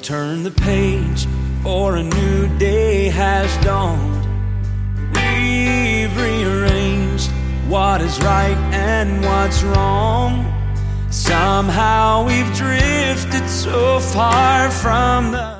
Turn the page, for a new day has dawned. We've rearranged what is right and what's wrong. Somehow we've drifted so far from the